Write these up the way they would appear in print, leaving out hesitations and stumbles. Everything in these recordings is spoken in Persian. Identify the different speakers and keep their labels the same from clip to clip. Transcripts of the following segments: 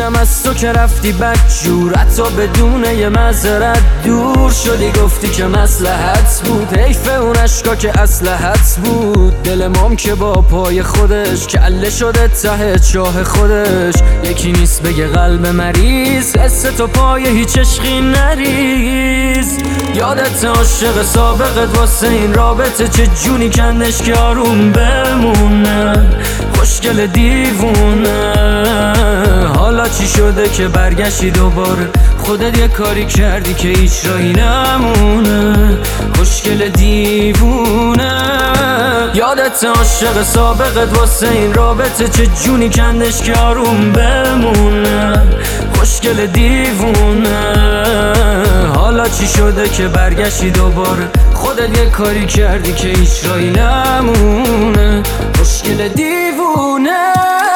Speaker 1: دیدم از تو که رفتی بدجور، حتی بدون یه معذرت دور شدی. گفتی که مصلحت بود، حیف اون عشقا که اسلحت بود. دل مام که با پای خودش کله شده ته چاه خودش. یکی نیست بگه قلب مریض، حس تو پای هیچ عشقی نریز. یادت عاشق سابقت واسه این رابطه چه جونی کندش که آروم بمونه. خوشگل دیوونه، حالا چی شده که برگشتی دوباره؟ خودت یه کاری کردی که هیچ راهی نمونه. خوشگل دیوونه، یادت عاشق سابقت واسه این رابطه چه جونی کندش که آروم بمونه. خوشگل دیوونه، حالا چی شده که برگشتی دوباره؟ خودت یه کاری کردی که هیچ راهی نمونه. خوشگل دیوونه.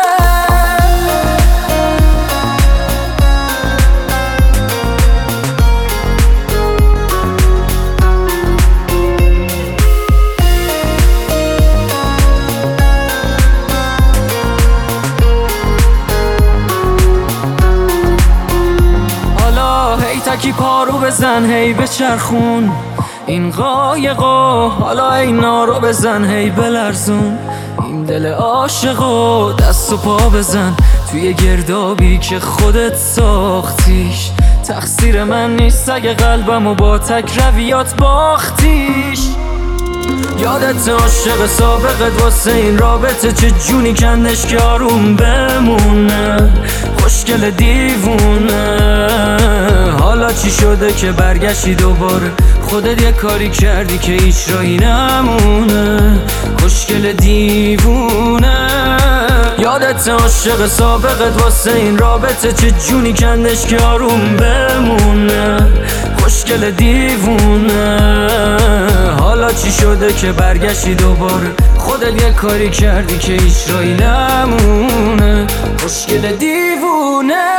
Speaker 1: تکی پارو بزن هی بچرخون این قایقا، حالا اینا رو بزن هی بلرزون این دل عاشقا. دست و پا بزن توی گردابی که خودت ساختیش. تقصیر من نیست اگه قلبمو با تک رویات باختیش. یادت عاشق سابقت واسه این رابطه چه جونی کندش که آروم بمونه. خوشگل دیوونه، حالا چی شده که برگشتی دوباره؟ خودت یه کاری کردی که هیچ راهی نمونه. خوشگل دیوونه، یادت عاشق سابقت واسه این رابطه چه جونی کندش که آروم بمونه. خوشگل دیوونه، حالا چی شده که برگشتی دوباره؟ خودت یه کاری کردی که هیچ راهی نمونه. خوشگل دیوونه.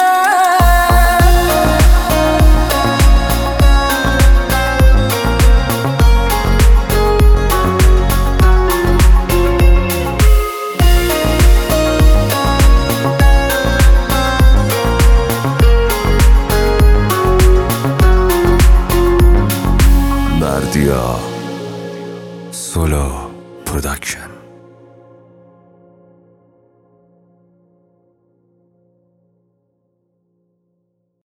Speaker 2: Bardia Solo Production.